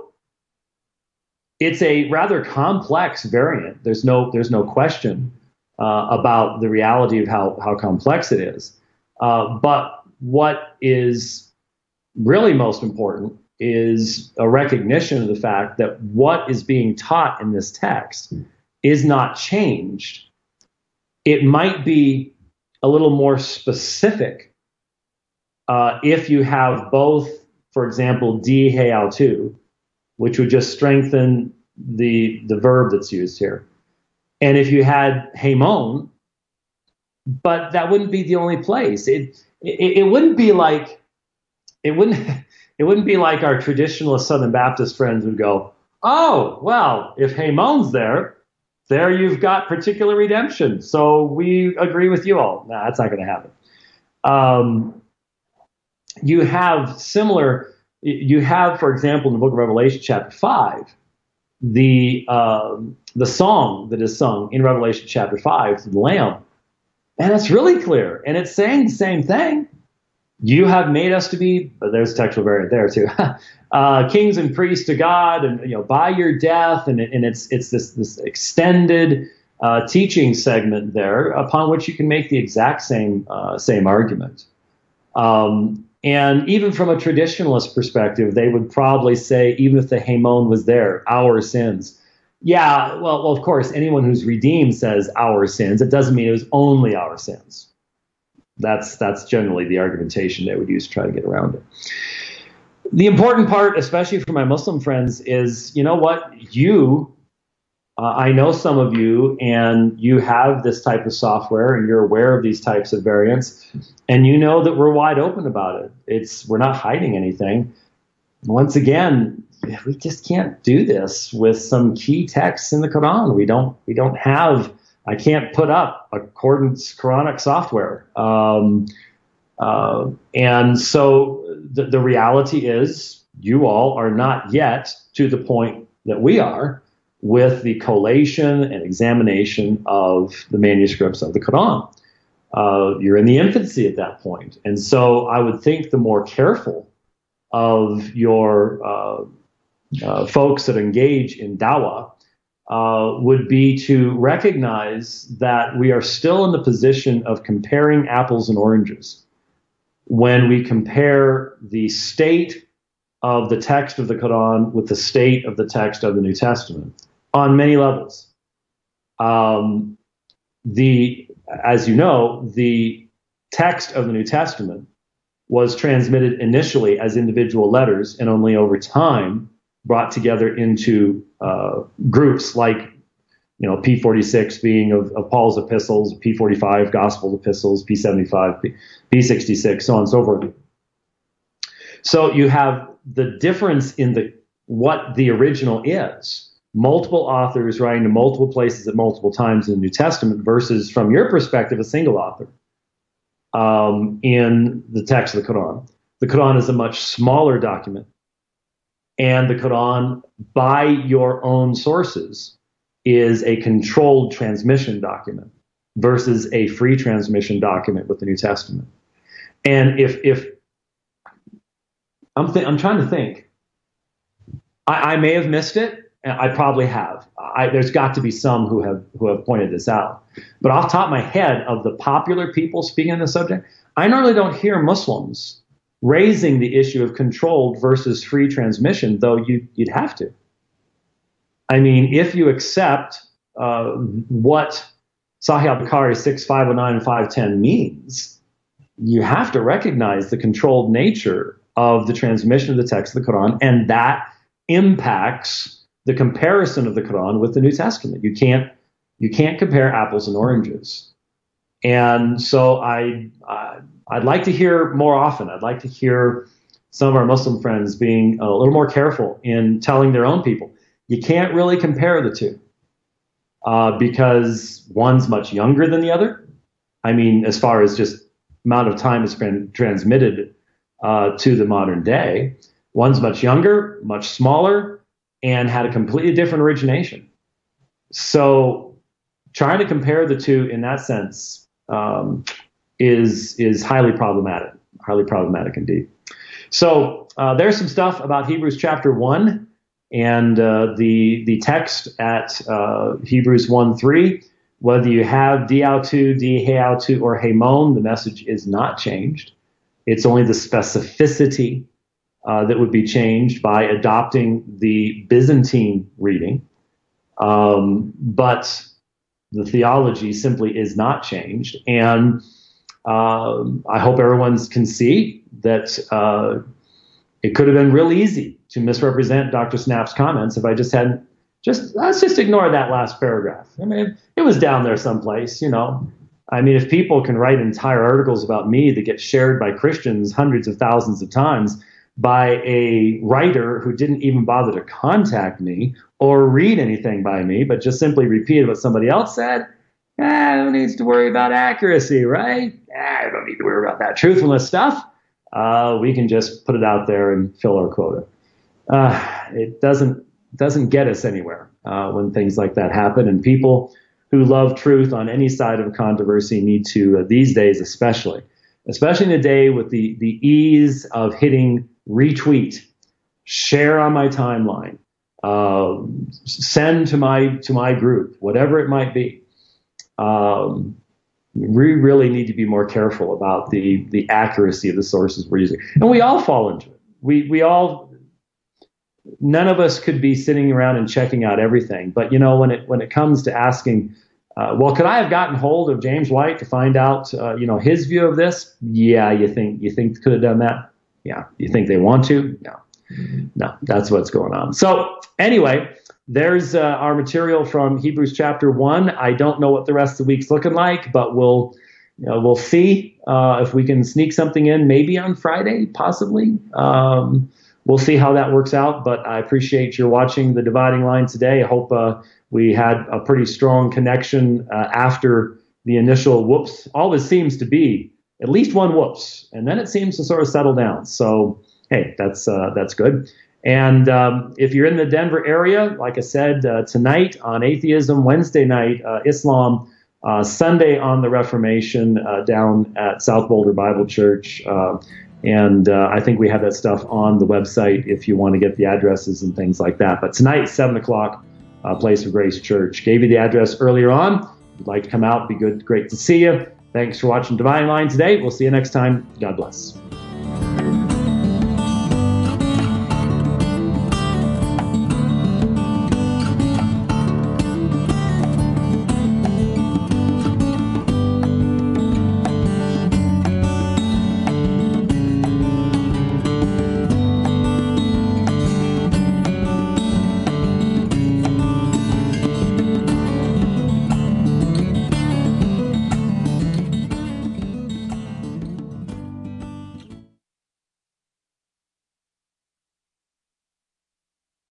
A: it's a rather complex variant. There's no there's no question uh, about the reality of how, how complex it is. Uh, but what is really most important is a recognition of the fact that what is being taught in this text is not changed. It might be a little more specific uh, if you have both, for example, D he Autu, which would just strengthen the the verb that's used here. And if you had Hamon, but that wouldn't be the only place. It, it it wouldn't be like it wouldn't it wouldn't be like our traditionalist Southern Baptist friends would go, oh, well, if Hamon's there, there you've got particular redemption. So we agree with you all. No, nah, that's not going to happen. Um, you have similar, you have, for example, in the book of Revelation, chapter five, the um, the song that is sung in Revelation chapter five to the Lamb. And it's really clear. And it's saying the same thing. You have made us to be, but there's a textual variant there too, uh, kings and priests to God, and you know, by your death, and, and it's it's this this extended uh, teaching segment there upon which you can make the exact same uh, same argument. Um, and even from a traditionalist perspective, they would probably say, even if the Hamon was there, our sins. Yeah, well, well, of course, anyone who's redeemed says our sins. It doesn't mean it was only our sins. That's that's generally the argumentation they would use to try to get around it. The important part, especially for my Muslim friends, is, you know what, you, uh, I know some of you, and you have this type of software, and you're aware of these types of variants, and you know that we're wide open about it. It's we're not hiding anything. Once again, we just can't do this with some key texts in the Quran. We don't we don't have. I can't put up accordance Quranic software. Um, uh, and so the, the reality is you all are not yet to the point that we are with the collation and examination of the manuscripts of the Quran. Uh, you're in the infancy at that point. And so I would think the more careful of your uh, uh, folks that engage in dawah Uh, would be to recognize that we are still in the position of comparing apples and oranges when we compare the state of the text of the Quran with the state of the text of the New Testament on many levels. Um, the, as you know, the text of the New Testament was transmitted initially as individual letters and only over time brought together into uh, groups like, you know, P forty-six being of, of Paul's epistles, P forty-five gospel epistles, P seventy-five, P, P sixty-six, so on and so forth. So you have the difference in the what the original is. Multiple authors writing to multiple places at multiple times in the New Testament versus, from your perspective, a single author um, in the text of the Quran. The Quran is a much smaller document. And the Quran, by your own sources, is a controlled transmission document versus a free transmission document with the New Testament. And if if I'm th- I'm trying to think, I, I may have missed it. And I probably have. I, there's got to be some who have who have pointed this out. But off the top of my head, of the popular people speaking on the subject, I normally don't hear Muslims raising the issue of controlled versus free transmission, though you, you'd have to. I mean, if you accept uh, what Sahih al-Bukhari six five oh nine and five ten means, you have to recognize the controlled nature of the transmission of the text of the Quran, and that impacts the comparison of the Quran with the New Testament. You can't you can't compare apples and oranges. And so I, I I'd like to hear more often. I'd like to hear some of our Muslim friends being a little more careful in telling their own people. You can't really compare the two uh, because one's much younger than the other. I mean, as far as just amount of time it's been transmitted uh, to the modern day, one's much younger, much smaller, and had a completely different origination. So trying to compare the two in that sense um, is is highly problematic, highly problematic indeed. So uh, there's some stuff about Hebrews chapter one and uh, the the text at uh, Hebrews one three. Whether you have diautu, diheautu, or hemon, the message is not changed. It's only the specificity uh, that would be changed by adopting the Byzantine reading. Um, but the theology simply is not changed. And uh, I hope everyone can see that uh, it could have been real easy to misrepresent Doctor Snap's comments if I just hadn't just, let's just ignore that last paragraph. I mean, it was down there someplace, you know. I mean, if people can write entire articles about me that get shared by Christians hundreds of thousands of times by a writer who didn't even bother to contact me or read anything by me, but just simply repeated what somebody else said, eh, who needs to worry about accuracy, right? Eh, I don't need to worry about that truthfulness stuff. Uh, we can just put it out there and fill our quota. Uh, it doesn't doesn't get us anywhere uh, when things like that happen. And people who love truth on any side of a controversy need to, uh, these days especially, especially in a day with the, the ease of hitting retweet, share on my timeline, uh, send to my to my group, whatever it might be. Um, we really need to be more careful about the the accuracy of the sources we're using, and we all fall into it. We we all. None of us could be sitting around and checking out everything. But, you know, when it when it comes to asking, uh, well, could I have gotten hold of James White to find out, uh, you know, his view of this? Yeah, you think you think could have done that? Yeah. You think they want to? No. No, that's what's going on. So anyway, there's uh, our material from Hebrews chapter one. I don't know what the rest of the week's looking like, but we'll you know, we'll see uh, if we can sneak something in maybe on Friday, possibly. Um We'll see how that works out, but I appreciate your watching The Dividing Line today. I hope uh, we had a pretty strong connection uh, after the initial whoops. Always seems to be at least one whoops, and then it seems to sort of settle down. So, hey, that's uh, that's good. And um, if you're in the Denver area, like I said, uh, tonight on Atheism, Wednesday night, uh, Islam, uh, Sunday on the Reformation uh, down at South Boulder Bible Church. Uh, And uh, I think we have that stuff on the website if you want to get the addresses and things like that. But tonight, seven o'clock, uh, Place of Grace Church. Gave you the address earlier on. If you'd like to come out, it'd be good, great to see you. Thanks for watching Dividing Line today. We'll see you next time. God bless.